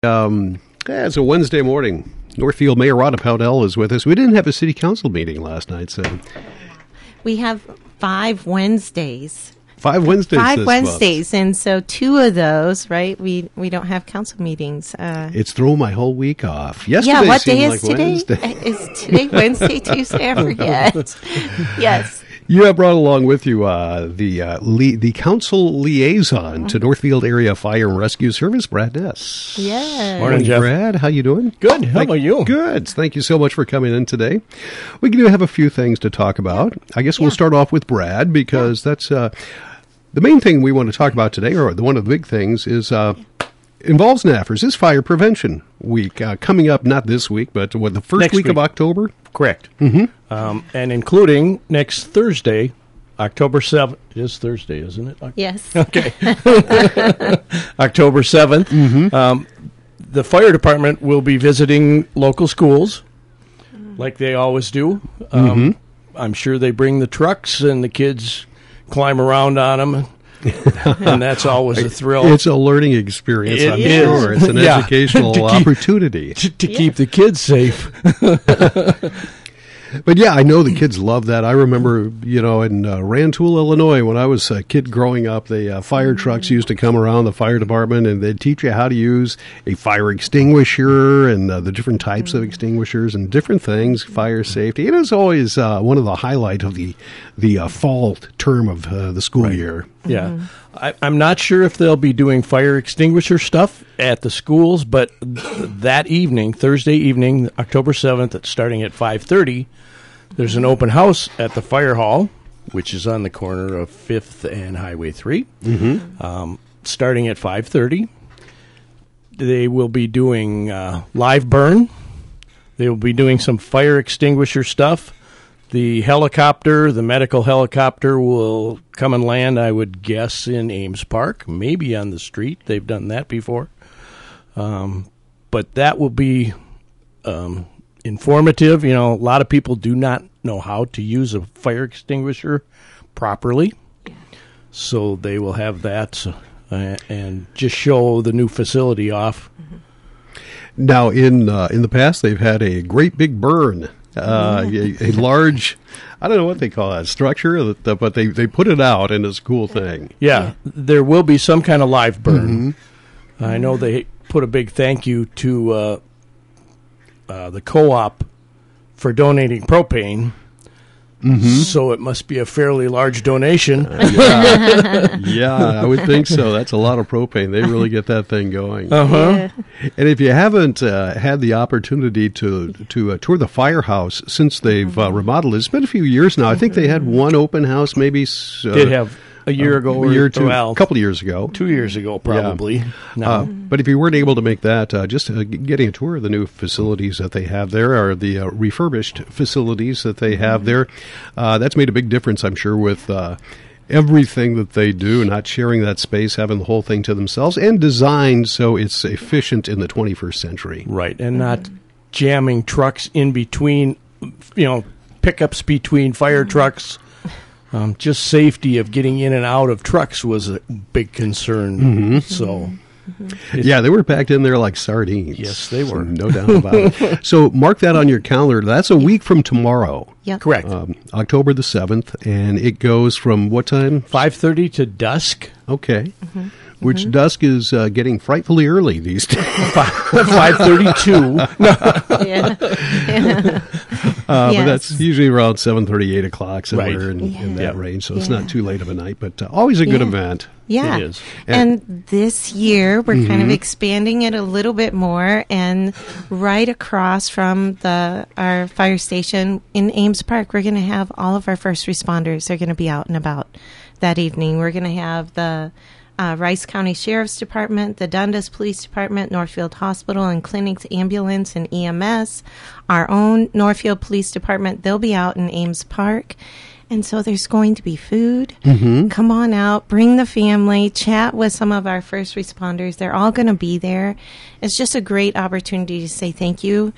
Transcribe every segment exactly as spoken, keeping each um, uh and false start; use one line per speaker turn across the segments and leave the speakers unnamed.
Um, yeah, it's a Wednesday morning. Northfield Mayor Rhonda Powdell is with us. We didn't have a city council meeting last night, so
we have five Wednesdays.
Five Wednesdays.
Five
this
Wednesdays,
month.
and so two of those, right? We we don't have council meetings. Uh,
it's thrown my whole week off. Yesterday
yeah, what
seemed
day
like
is today?
Wednesday.
Is today Wednesday, Tuesday? I forget. Yes.
You have brought along with you uh, the uh, le- the council liaison to Northfield Area Fire and Rescue Service, Brad Ness.
Yes.
Morning, Jeff.
Brad. How you doing?
Good. How
Thank-
about you?
Good. Thank you so much for coming in today. We do have a few things to talk about. I guess we'll
Yeah.
start off with Brad because that's uh, the main thing we want to talk about today, or the one of the big things is uh, involves N A F R S. This Fire Prevention Week uh, coming up, not this week, but what, the first
Next
week,
week.
of October?
Correct. Mm-hmm. Um, and including next Thursday, October seventh. It is Thursday, isn't it? Oc-
Yes.
Okay. October seventh. Mm-hmm. Um, the fire department will be visiting local schools like they always do. Um,
Mm-hmm.
I'm sure they bring the trucks and the kids climb around on them. And that's always a thrill.
It's a learning experience,
It
I'm
is.
sure. It's an
Yeah.
educational
To keep-
opportunity.
to, to
Yeah.
keep the kids safe.
But yeah, I know the kids love that. I remember, you know, in uh, Rantoul, Illinois, when I was a kid growing up, the uh, fire trucks used to come around the fire department and they'd teach you how to use a fire extinguisher and uh, the different types of extinguishers and different things, fire safety. It is always uh, one of the highlight of the the uh, fall term of uh, the school
Right.
year.
Yeah. I, I'm not sure if they'll be doing fire extinguisher stuff at the schools, but th- that evening, Thursday evening, October seventh, at starting at five thirty, there's an open house at the fire hall, which is on the corner of fifth and Highway three, mm-hmm. um, starting at five thirty. They will be doing uh, live burn. They will be doing some fire extinguisher stuff. The helicopter, the medical helicopter, will come and land, I would guess, in Ames Park, maybe on the street. They've done that before. Um, but that will be um, informative. You know, a lot of people do not know how to use a fire extinguisher properly. So they will have that uh, and just show the new facility off.
Now, in uh, in the past, they've had a great big burn. Uh, a, a large, I don't know what they call that structure, that- that- but they, they put it out, and it's a cool thing.
Yeah, there will be some kind of live burn. I know they put a big thank you to uh, uh, the co-op for donating propane. So it must be a fairly large donation.
Yeah, yeah, I would think so. That's a lot of propane. They really get that thing going.
Uh-huh.
Yeah.
And if you haven't uh, had the opportunity to to uh, tour the firehouse since they've uh, remodeled it, it's been a few years now. I think they had one open house, maybe uh,
Did have a year ago,
a year or
or
two,
well,
a couple of years ago.
two years ago, probably. No.
Uh, but if you weren't able to make that, uh, just uh, g- getting a tour of the new facilities that they have there, or the uh, refurbished facilities that they have there, uh, that's made a big difference, I'm sure, with uh, everything that they do, not sharing that space, having the whole thing to themselves, and designed so it's efficient in the twenty-first century.
Right, and not jamming trucks in between, you know, pickups between fire trucks. Um, just safety of getting in and out of trucks was a big concern. So, It's-
Yeah, they were packed in there like sardines.
Yes, they
So
were.
no doubt about it. So mark that on your calendar. That's a week from tomorrow.
Yep.
correct.
Um, October the seventh, and it goes from what time?
five thirty to dusk.
Okay. Which dusk is uh, getting frightfully early these days.
five thirty-two.
Yeah.
Uh, But
Yes.
that's usually around seven thirty, eight o'clock, somewhere
Right.
in, in that
Yeah.
range. So it's
Yeah.
not too late of a night, but uh, always a good
Yeah.
event.
Yeah.
It is.
And this year we're kind of expanding it a little bit more, and right across from the our fire station in Ames Park, we're going to have all of our first responders. They're going to be out and about that evening. We're going to have the uh, Rice County Sheriff's Department, the Dundas Police Department, Northfield Hospital and Clinics Ambulance and E M S, our own Northfield Police Department. They'll be out in Ames Park. And so there's going to be food. Mm-hmm. Come on out, bring the family, chat with some of our first responders. They're all going to be there. It's just a great opportunity to say thank you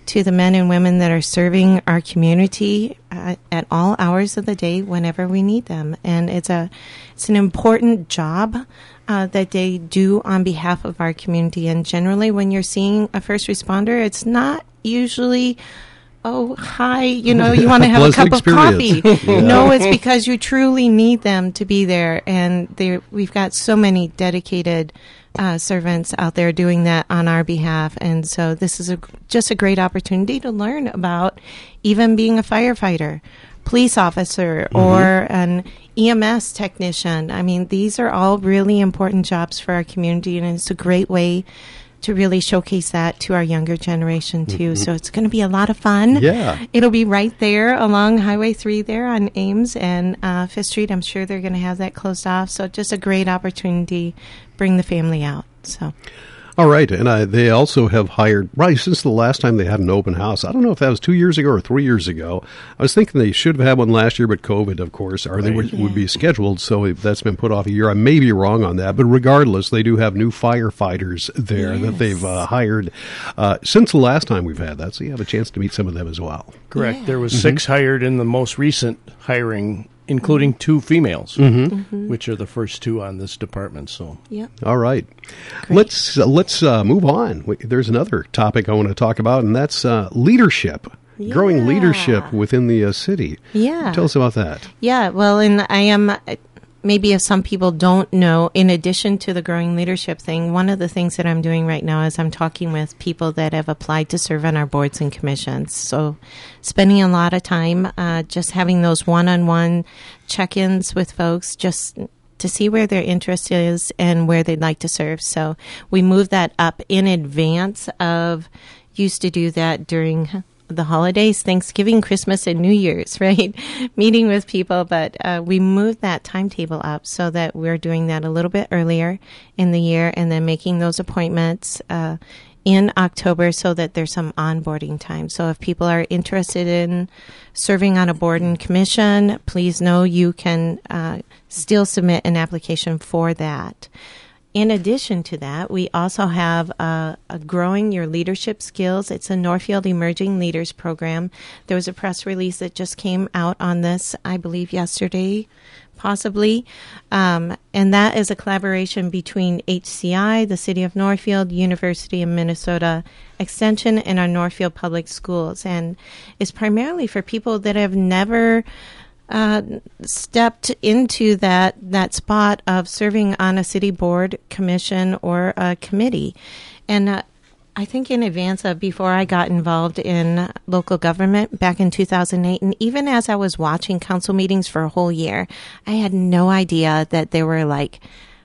to the men and women that are serving our community uh, at all hours of the day whenever we need them. And it's a it's an important job uh, that they do on behalf of our community. And generally, when you're seeing a first responder, it's not usually, oh, hi, you know, you want to have a cup of coffee. Yeah. No, it's because you truly need them to be there. And they, we've got so many dedicated uh, servants out there doing that on our behalf. And so this is a, just a great opportunity to learn about even being a firefighter, police officer, mm-hmm. or an E M S technician. I mean, these are all really important jobs for our community, and it's a great way to really showcase that to our younger generation, too. Mm-hmm. So it's going to be a lot of fun.
Yeah.
It'll be right there along Highway three there on Ames and uh, Fifth Street. I'm sure they're going to have that closed off. So just a great opportunity. Bring the family out. So.
All right, and uh, they also have hired, right, since the last time they had an open house. I don't know if that was two years ago or three years ago. I was thinking they should have had one last year, but COVID, of course, or right. they would, yeah. would be scheduled, so that's been put off a year. I may be wrong on that, but regardless, they do have new firefighters there yes. that they've uh, hired uh, since the last time we've had that, so you have a chance to meet some of them as well.
Correct.
Yeah.
There was
mm-hmm.
six hired in the most recent hiring, including two females,
mm-hmm.
Mm-hmm.
which are the first two on this department. So,
yep.
All right,
Great.
let's uh, let's uh, move on. We, there's another topic I want to talk about, and that's uh, leadership,
yeah.
growing leadership within the uh, city.
Yeah,
tell us about that.
Yeah, well, and I am. Maybe if some people don't know, in addition to the growing leadership thing, one of the things that I'm doing right now is I'm talking with people that have applied to serve on our boards and commissions. So spending a lot of time uh, just having those one-on-one check-ins with folks just to see where their interest is and where they'd like to serve. So we moved that up in advance of, used to do that during the holidays, Thanksgiving, Christmas, and New Year's, right? Meeting with people, but uh, we moved that timetable up so that we're doing that a little bit earlier in the year and then making those appointments uh, in October so that there's some onboarding time. So if people are interested in serving on a board and commission, please know you can uh, still submit an application for that. In addition to that, we also have a, a Growing Your Leadership Skills. It's a Northfield Emerging Leaders Program. There was a press release that just came out on this, I believe, yesterday, possibly. Um, and that is a collaboration between H C I, the City of Northfield, University of Minnesota Extension, and our Northfield Public Schools. And it's primarily for people that have never Uh, stepped into that, that spot of serving on a city board, commission, or a committee. And uh, I think in advance of before I got involved in local government back in two thousand eight, and even as I was watching council meetings for a whole year, I had no idea that there were like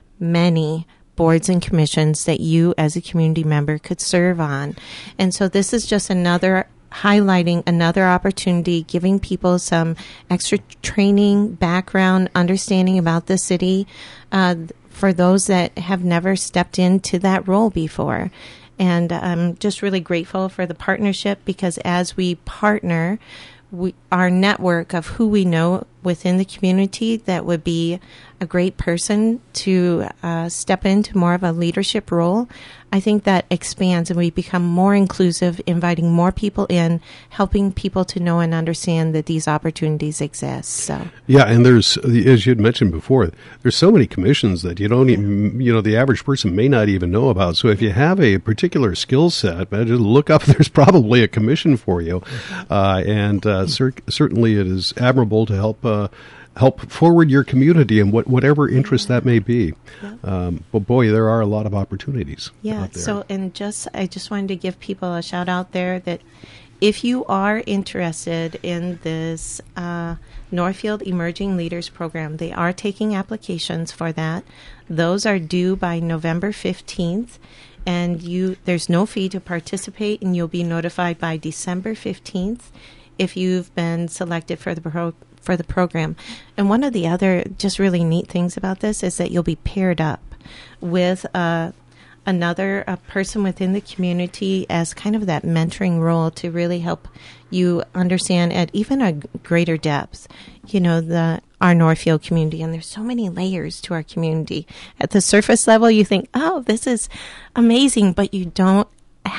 many boards and commissions that you as a community member could serve on. And so this is just another highlighting another opportunity, giving people some extra training, background, understanding about the city uh, for those that have never stepped into that role before. And I'm just really grateful for the partnership because as we partner, we, our network of who we know within the community that would be a great person to uh, step into more of a leadership role, I think that expands and we become more inclusive, inviting more people in, helping people to know and understand that these opportunities exist. So
yeah, and there's, as you had mentioned before, there's so many commissions that you don't even, you know, the average person may not even know about. So if you have a particular skill set, just look up, there's probably a commission for you. Uh, and uh, cer- certainly it is admirable to help uh, help forward your community and what, whatever interest that may be. Yeah. Um, but boy, there are a lot of opportunities.
Yeah.
Out there.
So, and just, I just wanted to give people a shout out there that if you are interested in this uh, Northfield Emerging Leaders Program, they are taking applications for that. Those are due by November fifteenth. And you, there's no fee to participate, and you'll be notified by December fifteenth if you've been selected for the pro- for the program. And one of the other just really neat things about this is that you'll be paired up with uh, another a person within the community as kind of that mentoring role to really help you understand at even a greater depth, you know, the our Northfield community. And there's so many layers to our community. At the surface level, you think, oh, this is amazing, but you don't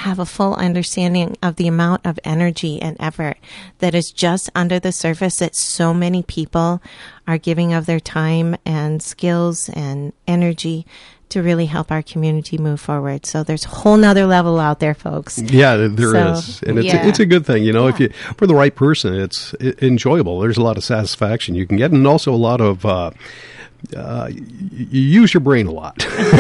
have a full understanding of the amount of energy and effort that is just under the surface, that so many people are giving of their time and skills and energy to really help our community move forward. So there's a whole nother level out there, folks.
Yeah, there
so,
is. And it's,
yeah.
a, it's a good thing. You know,
yeah.
if you, for the right person, it's enjoyable. There's a lot of satisfaction you can get, and also a lot of, uh, uh, you use your brain a lot.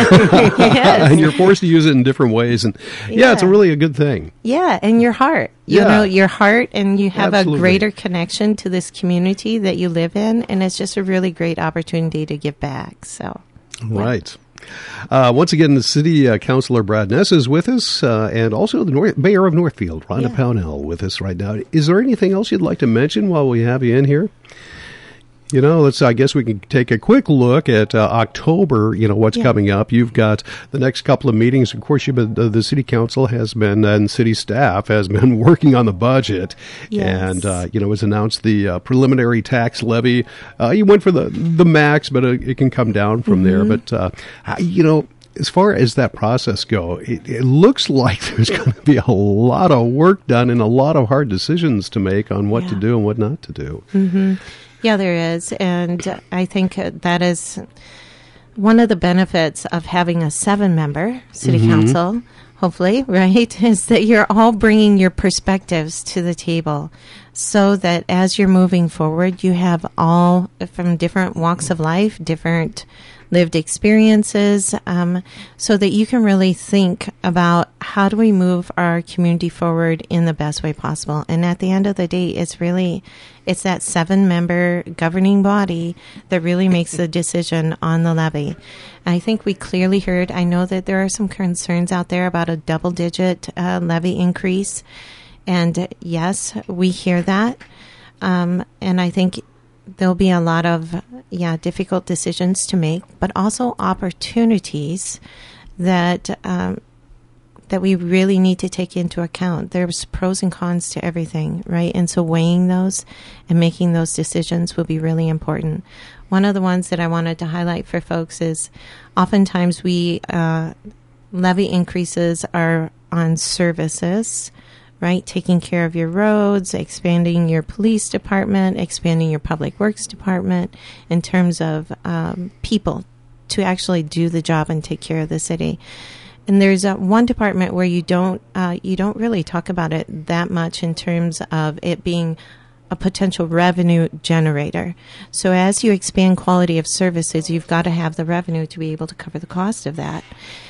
Yes.
And you're forced to use it in different ways. And yeah,
yeah.
it's a really a good thing.
Yeah, and your heart. You
Yeah.
know, your heart, and you have
Absolutely.
a greater connection to this community that you live in, and it's just a really great opportunity to give back. So, yeah.
Right. Uh, once again, the City uh, Councilor Brad Ness is with us, uh, and also the North, Mayor of Northfield, Rhonda
Yeah.
Pownell, with us right now. Is there anything else you'd like to mention while we have you in here? You know, let's. I guess we can take a quick look at uh, October. You know what's
Yeah.
coming up. You've got the next couple of meetings. Of course, you've been, uh, the city council has been, and city staff has been working on the budget,
Yes.
and uh, you know, has announced the uh, preliminary tax levy. Uh, you went for the the max, but uh, it can come down from there. But uh, I- you know. As far as that process go, it, it looks like there's going to be a lot of work done and a lot of hard decisions to make on what to
Yeah.
do and what not to do.
Mm-hmm. Yeah, there is. And I think uh, that is one of the benefits of having a seven-member city
Mm-hmm.
council, hopefully, right, is that you're all bringing your perspectives to the table so that as you're moving forward, you have all from different walks of life, different lived experiences, um, so that you can really think about how do we move our community forward in the best way possible. And at the end of the day, it's really, it's that seven-member governing body that really makes the decision on the levy. I think we clearly heard, I know that there are some concerns out there about a double-digit uh, levy increase. And uh, yes, we hear that. Um, and I think there'll be a lot of, yeah, difficult decisions to make, but also opportunities that um, that we really need to take into account. There's pros and cons to everything, right? And so weighing those and making those decisions will be really important. One of the ones that I wanted to highlight for folks is oftentimes we uh, levy increases are on services, right? Taking care of your roads, expanding your police department, expanding your public works department in terms of um, people to actually do the job and take care of the city. And there's uh, one department where you don't uh, you don't really talk about it that much in terms of it being a potential revenue generator. So as you expand quality of services, you've got to have the revenue to be able to cover the cost of that.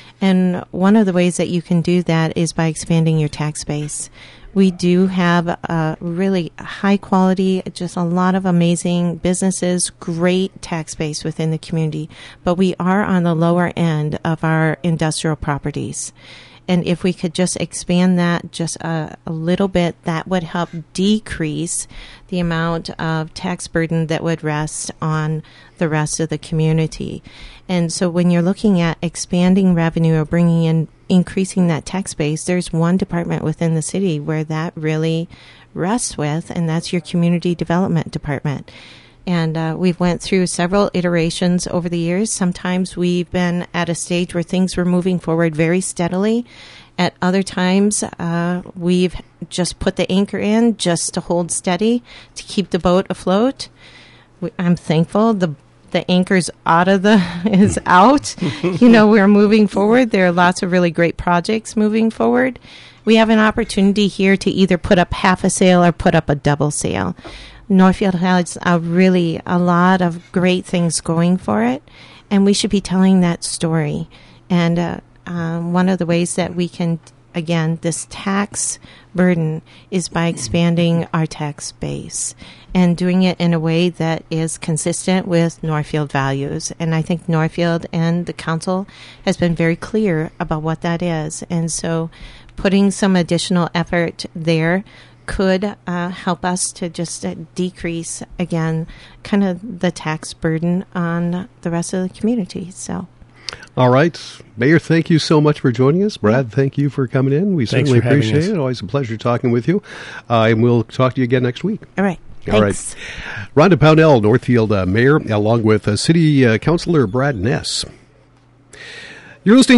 And one of the ways that you can do that is by expanding your tax base. We do have a really high quality, just a lot of amazing businesses, great tax base within the community, but we are on the lower end of our industrial properties. And if we could just expand that just a, a little bit, that would help decrease the amount of tax burden that would rest on the rest of the community. And so when you're looking at expanding revenue or bringing in, increasing that tax base, there's one department within the city where that really rests with, and that's your community development department. And uh, we've went through several iterations over the years. Sometimes we've been at a stage where things were moving forward very steadily. At other times, uh, we've just put the anchor in just to hold steady, to keep the boat afloat. We, I'm thankful the the anchor's out of the is out. You know, we're moving forward. There are lots of really great projects moving forward. We have an opportunity here to either put up half a sail or put up a double sail. Northfield has a really a lot of great things going for it, and we should be telling that story. And uh, um, one of the ways that we can, again, this tax burden is by expanding our tax base and doing it in a way that is consistent with Northfield values. And I think Northfield and the council has been very clear about what that is. And so putting some additional effort there could uh, help us to just uh, decrease, again, kind of the tax burden on the rest of the community. So,
all right. Mayor, thank you so much for joining us. Brad, thank you for coming in. We
Thanks
certainly
for having
appreciate
us.
it. Always a pleasure talking with you. Uh, and we'll talk to you again next week.
all right.
All right.
Thanks.
Rhonda Pownell, Northfield uh, Mayor, along with uh, City uh, Councilor Brad Ness. You're listening